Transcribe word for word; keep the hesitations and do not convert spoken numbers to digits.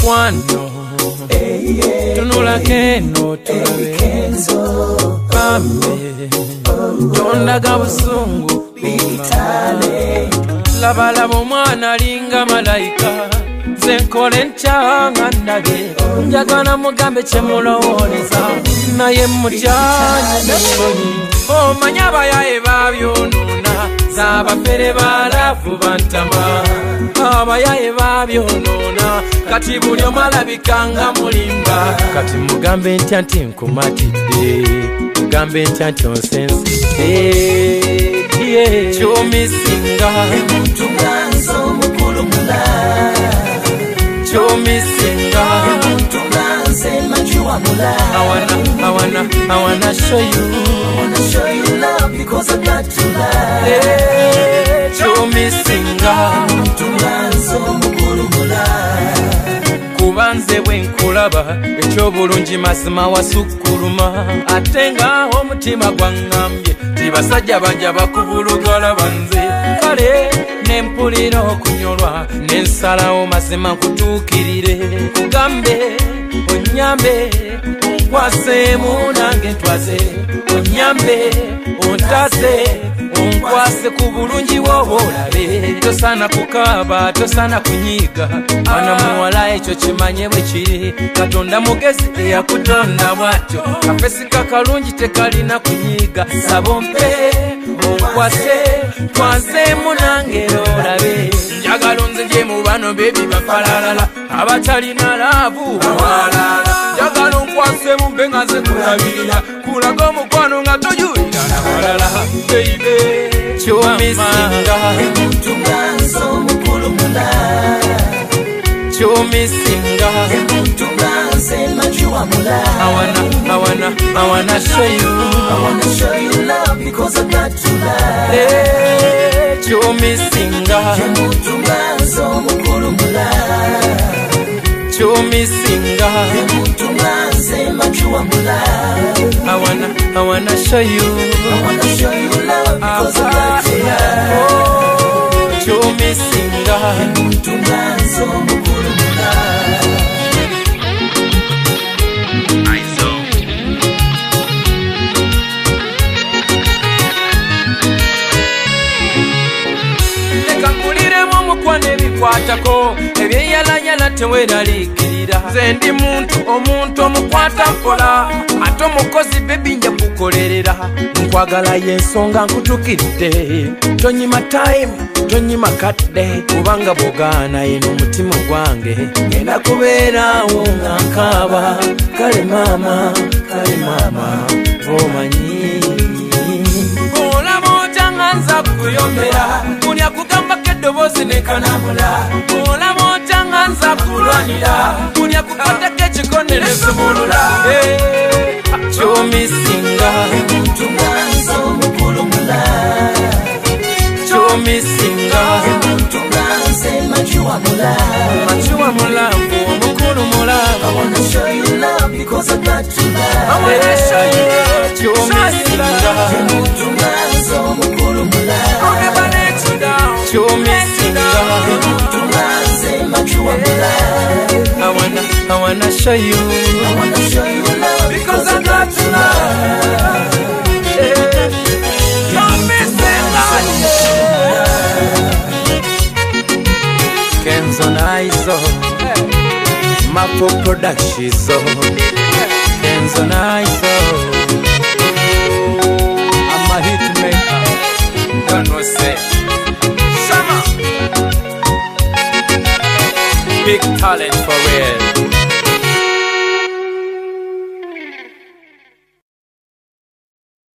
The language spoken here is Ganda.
mukwano tunula keno tulabe kambe tondaga busungu bitale labalaba omwana alinga malayika zenkole ntyanga ndabe njagala mugambe kyemulowoleza naye mutyanye omanya abayaye babyonona zabafere balavu bantama abayaye babyonona kati buli omu alabikanga mulimba kati mugambe ntya nti nkumatidde mugambe ntya nti onsensidde kyomisinga omuntu nganze omukulumula kyomisinga omuntu nganze majuwamula I wanna, I wanna, I wanna show you I wanna show you love because I got to love kyomisinga omuntu nganze omukulumula kubanze bwenkulaba ekyobulungi mazima wasukkuluma ate nga omutima gwangambye tibasajja bajja bakubulugala banze kale nempulira okunyolwa nensalawo mazima nkutuukirire kugambe onyambe onkwaseemu nange ntwaze onyambe ontase onkwase ku bulungi bwoba olabe tosana kukaaba tosana kunyiiga ana muwala ekyo kimanye bwe kiri katonda mugezi eyakutonda bwatyo kafesi kakalungi tekalina kunyiiga saba ompe onkwase twanseemu nange olabe njagala onzije mu bano bebi bafalalala abatalina laavu bawalala njagala onkwaseemu mbe nga nze kulabirira kulaga omukwano nga toyulira nawalala beibe kyomisinga omuntu nganze omukulumula kyomisinga omuntu nganze majuwamula I wanna, I wanna, I wanna show you I wanna show you love because I got to love kyomisinga omuntu nganze omukulumula kyomisinga omuntu nganze majuwamula I wanna, I wanna show you I wanna show you love because I got to love kyomisinga omuntu nganze omukulumula leka nkuliremu omukwano ebikwatako ebyeyalanyala teweraliikirira nze ndi muntu omuntu omukwata mpola ate omukozi bebi nja kukolerera nkwagala y'ensonga nkutukiridde tonyima time tonyima kadde kubanga bwogaana yeno omutima gwange ngenda kubeerawo nga nkaaba kale maama kale maama omanyi olaba otanga nza kuyombera buli akugambako eddoboozi nekanamula olaba otanga nza kulwanira buli akukwatako ekikono nesumulula kyomisinga omuntu nganze omukulumula kyomisinga omuntu nganze majuwamula majuwamula mbu omukulumula I wanna show you love because I got to love I wanna show you love kyomisinga omuntu nganze omukulumula kyomisinga omuntu nganze majuwamula I wanna, I wanna show you I wanna show you love because I got to love Kenzo Naizo Mapo Productions Kenzo Naizo I'm a hit maker Don't know say Summer Big talent for real